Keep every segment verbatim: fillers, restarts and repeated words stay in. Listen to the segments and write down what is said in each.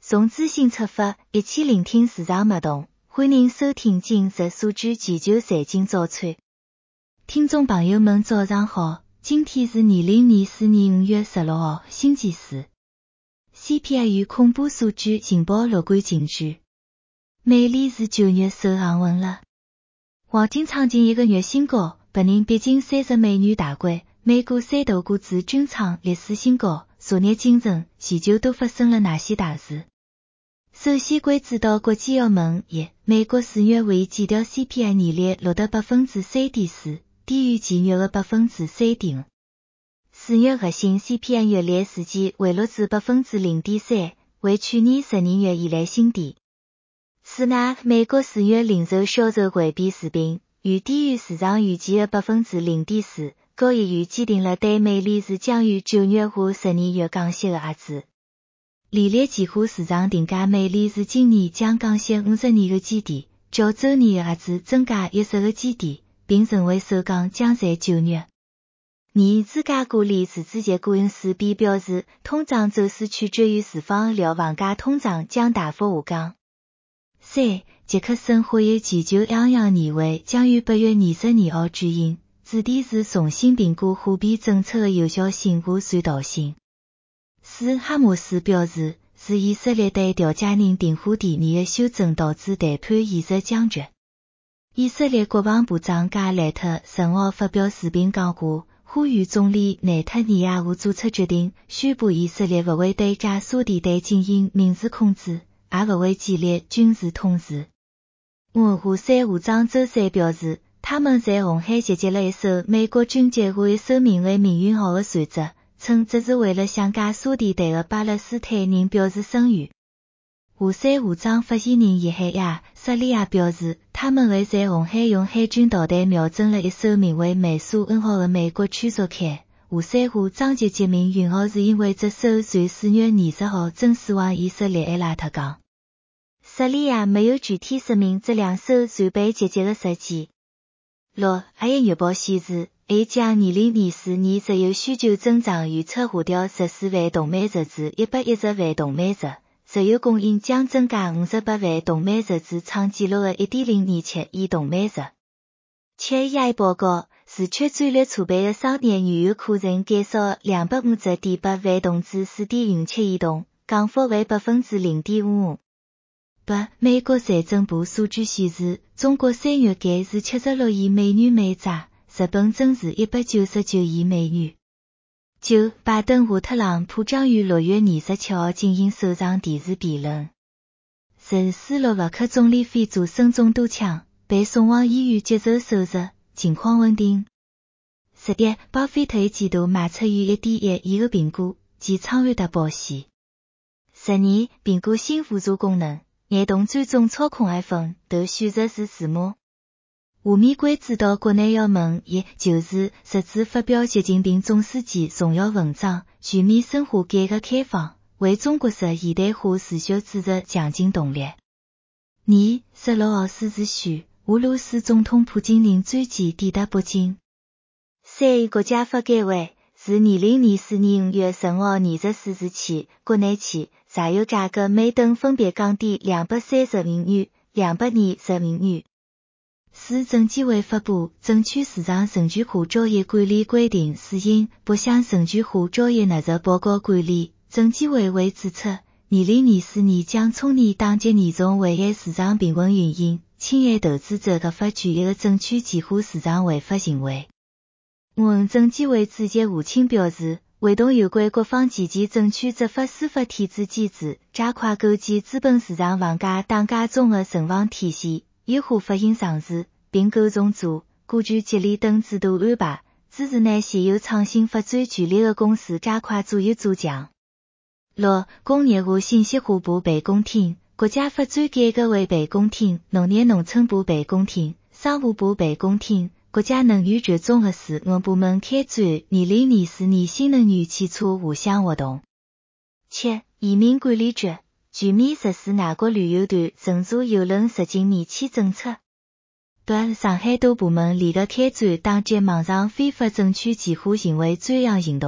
从资讯出发，一起聆听市场脉动。欢迎收听今日数据全球财经早餐。听众朋友们早上好，今天是二零二四年五月十六号，星期四。C P I 与恐怖数据情报乐观情绪。美联储九月首降稳了。黄金创进一个月新高，白银逼近三十美元大关，美股三大股指均创历史新高。昨日清晨，全球都发生了哪些大事？首先关注到国际澳门一，美国四月会减调 C P I 年率录得 百分之三点四， 低于前月的 百分之三点五。四月核心 C P I 月率时间回落至 百分之零点三， 为去年十二月以来新低。此外，美国四月零售销售环比持平，远低于市场预期的 百分之零点四， 高一预坚定了对美联储将于九月或十二月降息的压制。利率期货市场定价美联储今年将降息五十二个基点，较周年的压制增加一十个基点，并认为首降将在九月。二，芝加哥联储主席戈恩斯比表示，通胀走势取决于市场预料房价通胀将大幅下降。三，杰克森会议全球央行年会将于八月二十二号举行，主题是重新评估货币政策的有效性和传导性。四，哈马斯表示，是以色列对调解人订婚提议的修正导致谈判延续僵局。以色列国防部长加莱特十五号发表视频讲话，呼吁总理内塔尼亚胡做出决定，宣布以色列不会对加沙地带进行民事控制，也不会建立军事统治。五，胡塞武装周三表示，他们在红海集结了一艘美国军舰和一艘名为命运号的船只，称这是为了向加沙地带的巴勒斯坦人表示声援。胡塞武装发言人叶海亚·萨利亚表示，他们会在红海用海军导弹瞄准了一艘名为美苏恩号的美国驱逐舰。胡塞武装集结命运号是因为这艘船四月二十号正驶往以色列埃拉特港。萨利亚没有具体说明这两艘船被集结的时间。六，阿一月报显示，A 将二零二四年石油需求增长预测下调十四万桶每日至一百一十万桶每日，石油供应将增加五十八万桶每日至创纪录的 一点零二七亿桶每日。七，亚报告，自缺战略储备的商业原油库存减少两百五十点八万桶至四点零七亿桶，降幅为 百分之零点五五。八，美国财政部数据显示，中国三月间是七十六亿美元美债，日本正是一百九十九亿美元。九，拜登和特朗普将于六月二十七号进行首场电视辩论。十，斯洛伐克总理菲佐生中毒枪，被送往医院接受手术，情况稳定。十一，巴菲特一季度卖出逾 一点一亿个苹果，其创瑞达保险。十二，苹果新辅助功能，眼动追踪操控 iPhone 都选择是字幕。下面关注到国内要闻一，就是日子发表习近平总书记重要文章，全面深化改革开放，为中国式现代化持续支持强劲动力。二，十六号时自序，俄罗斯总统普京领专机抵达北京。三，国家发改委，自二零二四年五月十五号二十四日起，国内汽柴油价格每吨分别降低两百三十五元、两百二十五元。四，证监会发布《证券市场证券化交易管理规定》试行北向证券化交易纳入报告管理。证监会会指出，二零二四年将冲年打击严重危害市场平稳运营、侵害投资者合法权益的证券期货市场违法行为。五，证监会主席吴清表示，会同有关各方健全证券执法司法体制机制，加快构建资本市场房价打价综合存放体系，优化发行上市、并购重组、股权激励等制度安排，支持那些有创新发展权利的公司加快做优做强。六，工业和信息化部备公厅，国家发展改革委备公厅，农业农村部备公厅，商务部备公厅，国家能源局综合事务部门开展二零二四年新能源汽车下乡活动。七，移民管理局全面实施外国旅游团乘坐邮轮入境免签政策。八，上海多部门联合开展打击网上非法证券期货行为专项行动，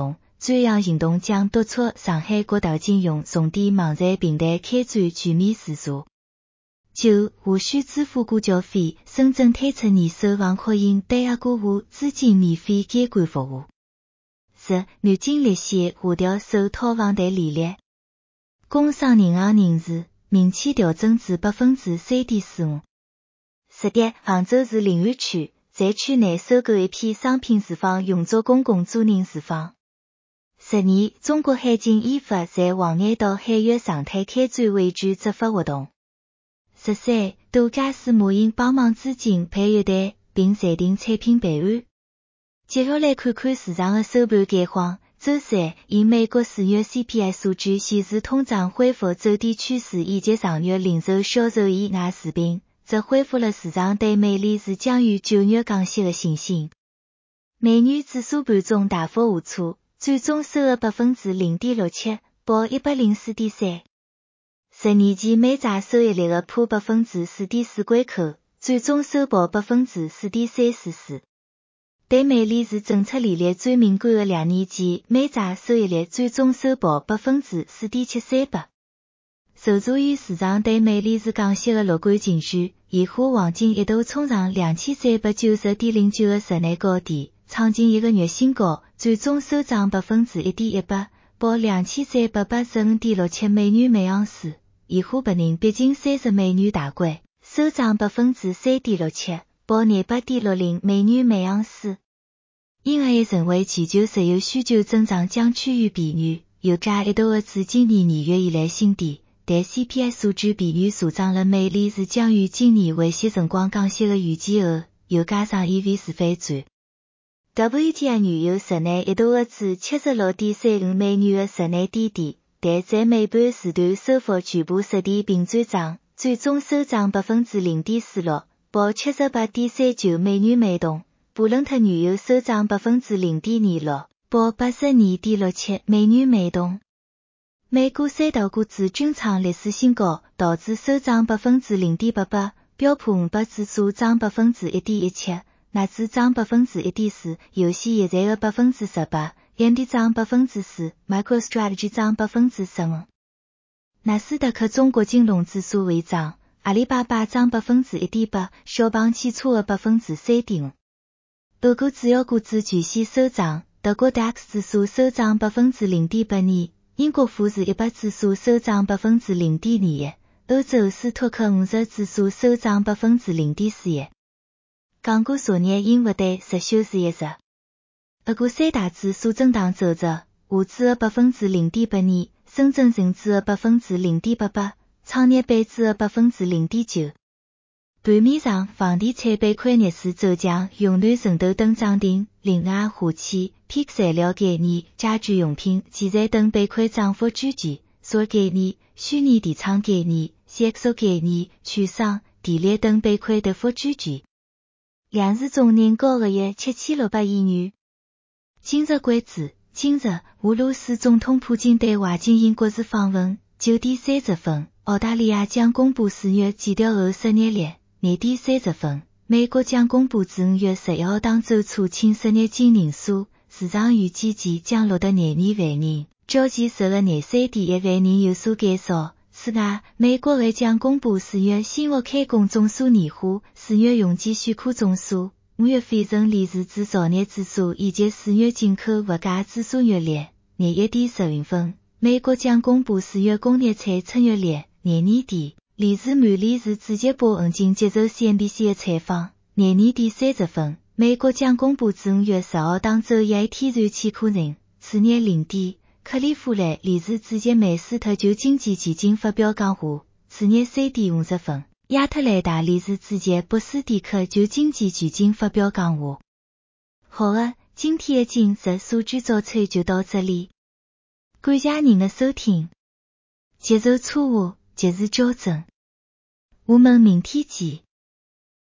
转让行动将督促上海各大金融重点网站平台开展全面自查。九、无需支付估价费，深圳推出二手房客银对押过户资金免费监管服务。十、南京立县下调首套房贷利率，工商银行人士明确调整至百分之三点四五。十一、杭州市临安区在区内收购一批商品住房用作公共租赁住房。十二、中国海警依法在黄岩岛海域常态开展维权执法活动。十三、度假市马云帮忙资金配乐队，并裁定产品备案。接下来看看市场的收盘概况。周三，以美国四月 C P I 数据显示通胀恢复走低趋势，以及上月零售销售意外持平，则恢复了市场对美联储将于九月降息的信心。美元指数盘中大幅下挫，最终收额百分之零点六七，报一百零四点三。十年期美债收益率的破百分之四点四关口，最终收报百分之四点三四四。对美联储政策利率最敏感的两年期美债收益率最终收报百分之四点七三八。受助于市场对美联储降息的乐观情绪，现货黄金一度冲上两千三百九十点零九的室内高点，创近一个月新高，最终收涨百分之一点一八，报两千三百八十五点六七美元每盎司。现货白银逼近三十美元大关，收涨百分之三点六七，报廿八点六零美元每盎司。因而也成为全球石油需求增长将趋于边缘，油价一度的自今年二月以来新低，但 C P I 数据边缘助长了美联储将于今年为些辰光降息的预期后，油价上演尾市反转。W T I 原油室内一度的至 七十六点三五美元的室内低点，但在尾盘时段收复全部失地并转涨，最终收涨百分之零点四六，报七十八点三九美元每桶。布伦特原油收涨百分之零点二六，报八十二点六七美元每桶。美股三大股指均创历史新高，道指收涨百分之零点八八，标普五百指数涨百分之一点一七，纳指涨百分之一点四，尤其现在的百分之十八 ，A M D 涨百分之四 ，MicroStrategy 涨百分之十五。纳斯达克中国金融指数微涨，阿里巴巴涨百分之一点八，小鹏汽车的百分之三点五。欧股主要股指全线收涨，德国 D A X 指数收涨百分之零点八二，英国富时一百指数收涨百分之零点二一，欧洲斯托克五十指数收涨百分之零点四一。港股昨日因不对实休市一日。欧股三大指数震荡走着，沪指的百分之零点八二，深圳成指的百分之零点八八，创业板指的百分之零点九。盘面上，房地产板块逆势走强，用暖城投等涨停，另外化纤、P 材料概念、家居用品、建材等板块涨幅居前，所概念、虚拟电厂概念、C X O 概念、券商、电力等板块跌幅居前。两市总人高个约七千六百亿元。今日关注：今日，俄罗斯总统普京对华进行国事访问。九点三十分，澳大利亚将公布四月减调后失业率。廿点三十分，美国将公布自五月十一号当周初请失业金人数，市场预计其将录得廿二万人，较前收的廿三点一万人有所减少。此外，美国还将公布四月新屋开工总数年化、四月用建许可总数、五月非城利自制造业指数以及四月进口物价指数月率。廿一点十五分，美国将公布四月工业产出月率。廿二点。理事曼联是主席鲍恩紧接受 C N B C 的采访。廿二点三十分，美国将公布自五月十号当周一天然气可能。次日零点，克利夫兰理事主席梅斯特就经济前景发表讲话。次日三点五十分，亚特兰大理事主席博斯蒂克就经济前景发表讲话。好了，今天的今日数据早餐就到这里，感谢您的收听。接受错误，及时纠正。我们明天见。